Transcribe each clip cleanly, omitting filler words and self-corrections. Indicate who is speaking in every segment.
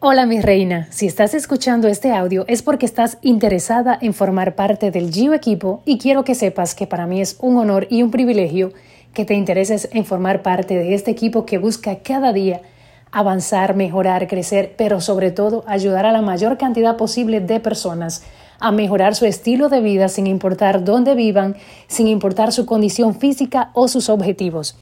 Speaker 1: Hola mi reina, si estás escuchando este audio es porque estás interesada en formar parte del Gio equipo y quiero que sepas que para mí es un honor y un privilegio que te intereses en formar parte de este equipo que busca cada día avanzar, mejorar, crecer, pero sobre todo ayudar a la mayor cantidad posible de personas a mejorar su estilo de vida sin importar dónde vivan, sin importar su condición física o sus objetivos.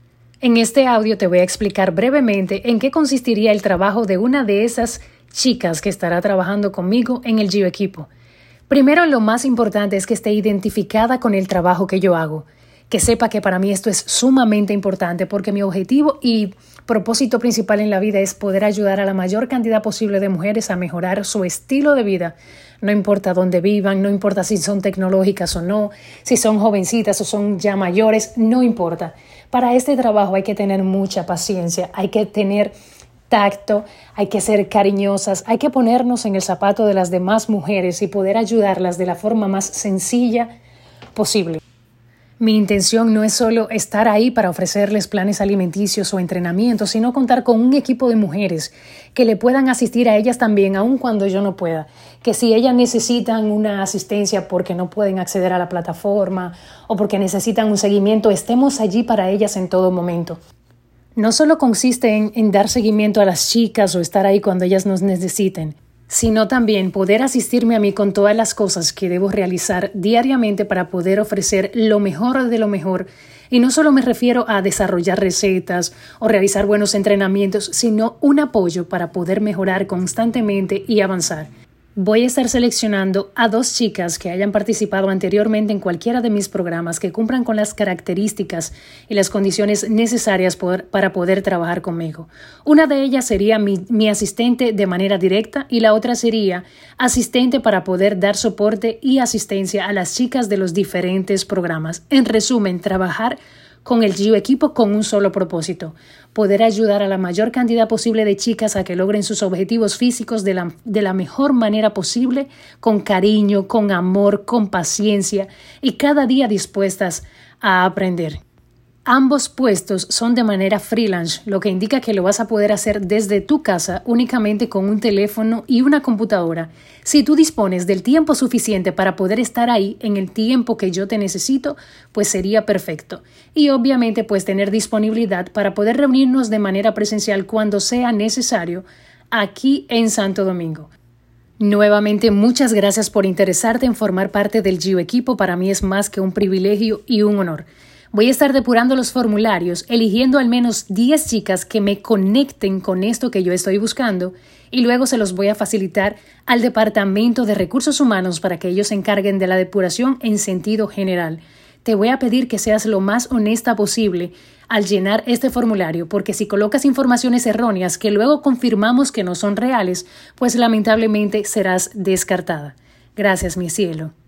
Speaker 1: En este audio te voy a explicar brevemente en qué consistiría el trabajo de una de esas chicas que estará trabajando conmigo en el Gio equipo. Primero, lo más importante es que esté identificada con el trabajo que yo hago, que sepa que para mí esto es sumamente importante porque mi objetivo y propósito principal en la vida es poder ayudar a la mayor cantidad posible de mujeres a mejorar su estilo de vida. No importa dónde vivan, no importa si son tecnológicas o no, si son jovencitas o son ya mayores, no importa. Para este trabajo hay que tener mucha paciencia, hay que tener tacto, hay que ser cariñosas, hay que ponernos en el zapato de las demás mujeres y poder ayudarlas de la forma más sencilla posible. Mi intención no es solo estar ahí para ofrecerles planes alimenticios o entrenamientos, sino contar con un equipo de mujeres que le puedan asistir a ellas también, aun cuando yo no pueda. Que si ellas necesitan una asistencia porque no pueden acceder a la plataforma o porque necesitan un seguimiento, estemos allí para ellas en todo momento. No solo consiste en dar seguimiento a las chicas o estar ahí cuando ellas nos necesiten, sino también poder asistirme a mí con todas las cosas que debo realizar diariamente para poder ofrecer lo mejor de lo mejor. Y no solo me refiero a desarrollar recetas o realizar buenos entrenamientos, sino un apoyo para poder mejorar constantemente y avanzar. Voy a estar seleccionando a 2 chicas que hayan participado anteriormente en cualquiera de mis programas que cumplan con las características y las condiciones necesarias para poder trabajar conmigo. Una de ellas sería mi asistente de manera directa y la otra sería asistente para poder dar soporte y asistencia a las chicas de los diferentes programas. En resumen, trabajar con el Gio equipo con un solo propósito, poder ayudar a la mayor cantidad posible de chicas a que logren sus objetivos físicos de la mejor manera posible, con cariño, con amor, con paciencia y cada día dispuestas a aprender. Ambos puestos son de manera freelance, lo que indica que lo vas a poder hacer desde tu casa únicamente con un teléfono y una computadora. Si tú dispones del tiempo suficiente para poder estar ahí en el tiempo que yo te necesito, pues sería perfecto. Y obviamente pues tener disponibilidad para poder reunirnos de manera presencial cuando sea necesario aquí en Santo Domingo. Nuevamente, muchas gracias por interesarte en formar parte del Gio equipo. Para mí es más que un privilegio y un honor. Voy a estar depurando los formularios, eligiendo al menos 10 chicas que me conecten con esto que yo estoy buscando y luego se los voy a facilitar al Departamento de Recursos Humanos para que ellos se encarguen de la depuración en sentido general. Te voy a pedir que seas lo más honesta posible al llenar este formulario, porque si colocas informaciones erróneas que luego confirmamos que no son reales, pues lamentablemente serás descartada. Gracias, mi cielo.